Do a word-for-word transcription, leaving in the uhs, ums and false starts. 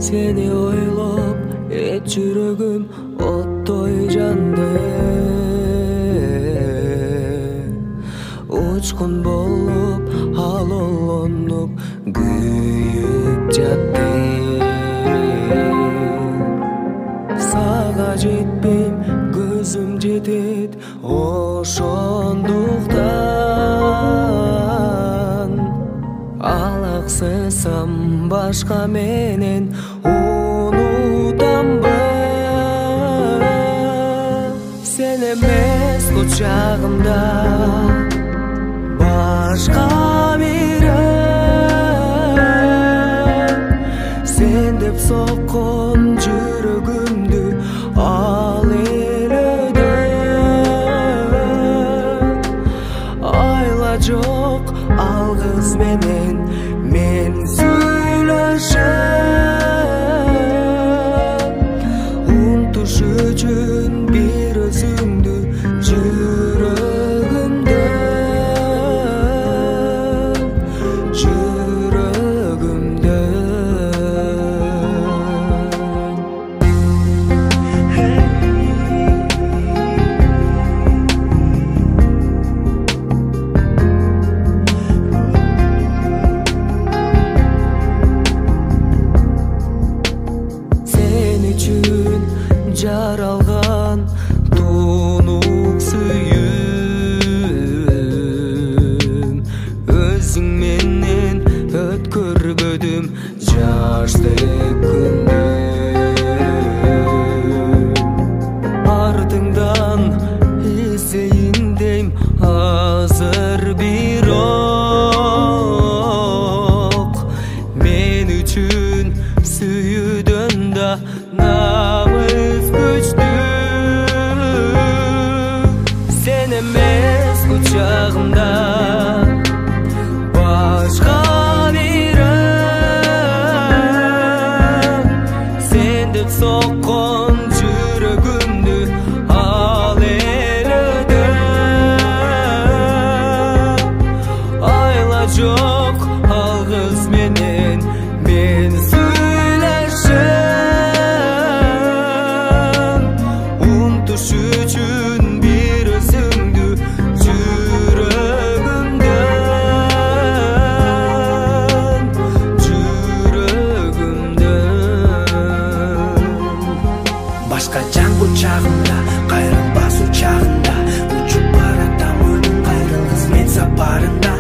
Seni ойлоп эч жүрөгүм оттой жанды. Учкун болуп алолонуп күйүп жатты. Сага жетпейм, көзүм жетет ошондуктан. Алаксысам башка менен унутамбы. Сен эмес кучагымда башка бири, сен деп соккон жүрөгүмдү ал элөдө. Айла жок алгыз менен мен сүйлөшөм. Унутуш үчүн бир өзүңдү жүрөгүмдө, жүрөгүмдө. Сен үчүн жаралган тунук сүйүм, өзүң менен өткөрбөдүм жашты күндү. Артыңдан издейин дейм азыр бирок, мен үчүн сүйүүдөн да намыс күчтүү. Сен эмес кучагымда башка бири, сен деп соккон жүрөгүмдү ал элөдө. Айла жок алгыз менен мен сүйлөшөм. Унутуш үчүн бир өзүңдү жүрөгүмдө, жүрөгүмдө. Башка жан кучагымда, кайрылбас учагында, учуп баратам өнүң кайрылгыс мен сапарында.